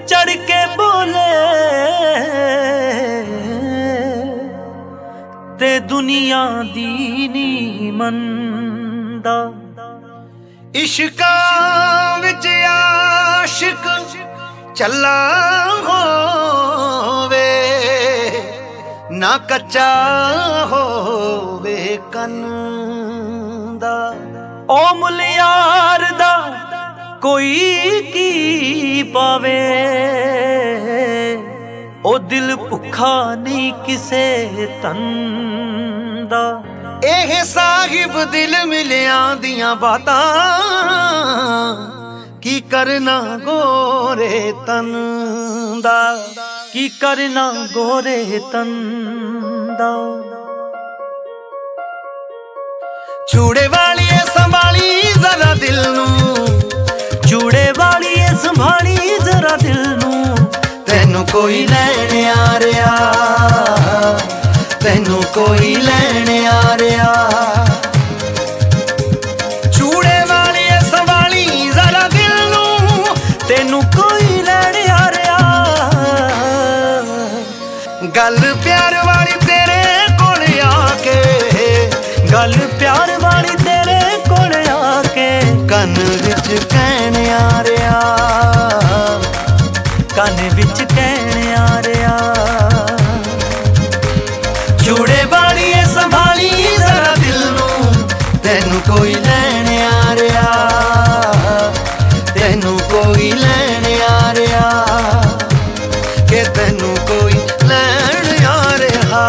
चढ़ के बोले ते दुनिया दी नी मनदा। इश्का विच आशिक चला होवे ना कच्चा होवे कंदा। ओ मुलियार दा कोई की पावे ओ दिल भुखा नहीं किसे तन दा। एह साहिब दिल मिलियां दियां बातां की करना गोरे तन दा। की करना गोरे तन दा। चूड़े वाली संभाली जरा दिल नू, चूड़े वाली संभाली जरा दिल नू। तैनू कोई लैण आ रहा, तैनू कोई लैण आ रहा। चूड़े वाली संभाली जरा दिल नू, तैनू कोई लैण आ रहा। गल प्यार वाली तेरे कोल आके, गल प्यार वाली तेरे कोल आके कन विच कहण आ रहा, कन विच कहण आ रहा। चूड़े वाली संभाली जरा दिल नू, तैनू कोई लैण आ रहा, तैनू कोई लैण आ रहा, के तैनू कोई लैण आ रहा।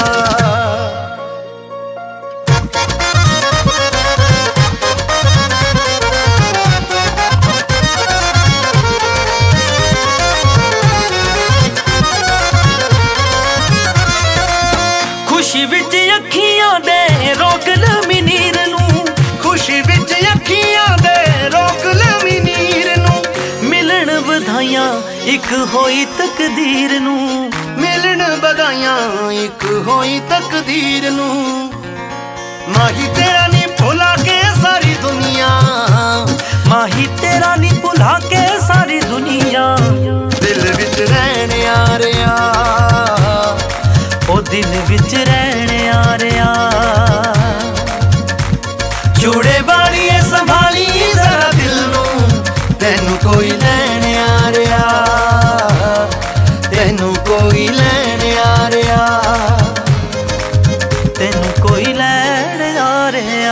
खुशी विच अखियां दे रोक लमी नीर नू, खुशी विच अखियां दे रोक लमी नीर नू। मिलन बधाइयां इक होई तकदीर नू, मिलन बधाइयां इक होई तकदीर नू। माही तेरा नी भुला के सारी दुनिया, माही तेरा नी भुला के सारी दुनिया। दिल विच रहण आ रहा, ओ दिल विच रहण आ रहा। चूड़े वाली संभाली जरा दिल नू, तैनू कोई लैण आ रहा, तैनू कोई लैण आ रहा, तैनू कोई लैण आ रहा।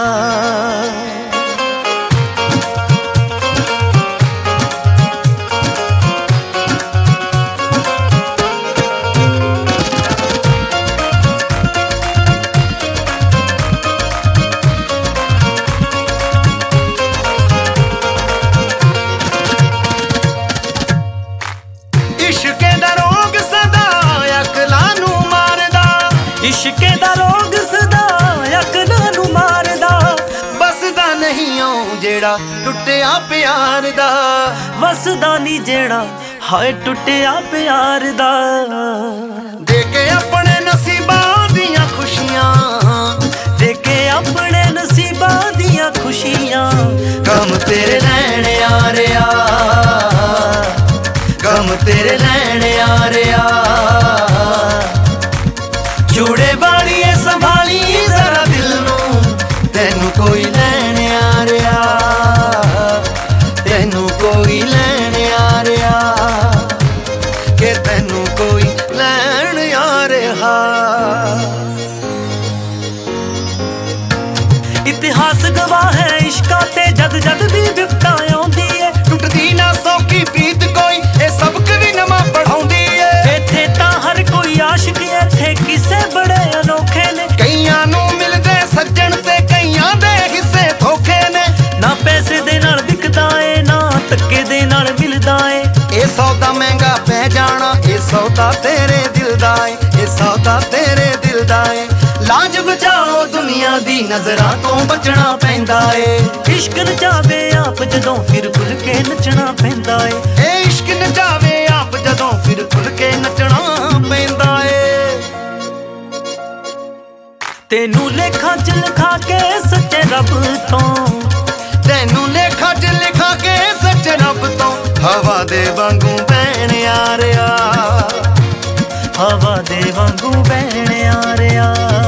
इश्के दा रोग सदा अकलां नू मारदा, इश्के दा रोग सदा अकलां नू मारदा। बसदा नहीं ओ जेड़ा टुटिया प्यार दा, वसदा नी जेड़ा हाय टुटिया प्यार दा। दे के अपने नसीबां दियां खुशियां, दे के अपने नसीबां दियां खुशियां। गम तेरे लैण आ रहा, गम तेरे लैण आ रहा। चूड़े वाली संभाली जरा दिल नू, तैनू कोई लैण आ रहा, तैनू कोई लैण आ रहा, के तैनू कोई लैण आ रहा। इतिहास गवाह है इश्का ते जद जद भी विपता आउंदी है। टुटदी ना सौखी प्रीत कोई ए सबक भी नवा पढ़ाउंदी है। इत्थे तां हर कोई आशिक इत्थे किसे बड़े अनोखे ने। कईयां नू मिलदे सज्जन ते कईयां दे हिस्से धोखे ने। ना पैसे दे नाल विकदा ए ना धक्के दे नाल मिलदा ए। ए सौदा महंगा पै जाना, ए सौदा तेरे दिल दा ए, ए सौदा तेरे दिल दा ए। लाज बचाओ दुनिया दी नजरां तो बचना पैंदा ए। इश्क नचावे आप जदों फिर खुल के नचना पैंदा ए। ए इश्क नचावे आप जदों फिर खुल के नचना पैंदा ए। तेनू लेखा च लिखा के सच्चे रब तो, तेनू लेखा च लिखा के सच्चे रब तो। ਹਵਾ ਦੇ ਵਾਂਗੂ ਬਹਿਣ ਯਾਰਿਆ, ਹਵਾ ਦੇ ਵਾਂਗੂ ਬਹਿਣ ਯਾਰਿਆ।